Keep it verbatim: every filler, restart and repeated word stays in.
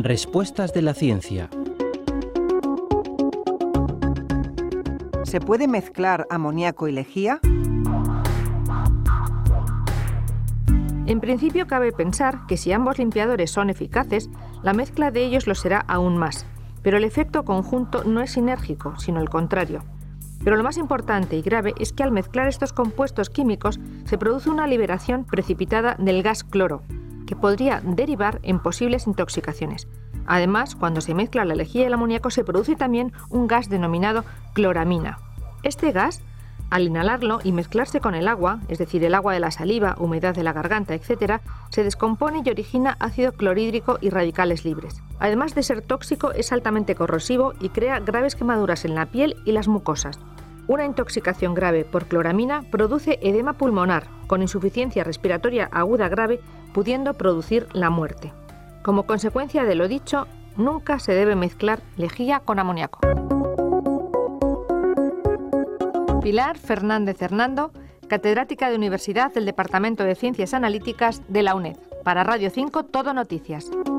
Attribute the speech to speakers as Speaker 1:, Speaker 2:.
Speaker 1: Respuestas de la ciencia.
Speaker 2: ¿Se puede mezclar amoníaco y lejía?
Speaker 3: En principio cabe pensar que si ambos limpiadores son eficaces, la mezcla de ellos lo será aún más, pero el efecto conjunto no es sinérgico, sino el contrario. Pero lo más importante y grave es que al mezclar estos compuestos químicos se produce una liberación precipitada del gas cloro, que podría derivar en posibles intoxicaciones. Además, cuando se mezcla la lejía y el amoníaco se produce también un gas denominado cloramina. Este gas, al inhalarlo y mezclarse con el agua, es decir, el agua de la saliva, humedad de la garganta, etcétera, se descompone y origina ácido clorhídrico y radicales libres. Además de ser tóxico, es altamente corrosivo y crea graves quemaduras en la piel y las mucosas. Una intoxicación grave por cloramina produce edema pulmonar, con insuficiencia respiratoria aguda grave, pudiendo producir la muerte. Como consecuencia de lo dicho, nunca se debe mezclar lejía con amoníaco. Pilar Fernández Hernando, catedrática de Universidad del Departamento de Ciencias Analíticas de la UNED. Para Radio cinco, Todo Noticias.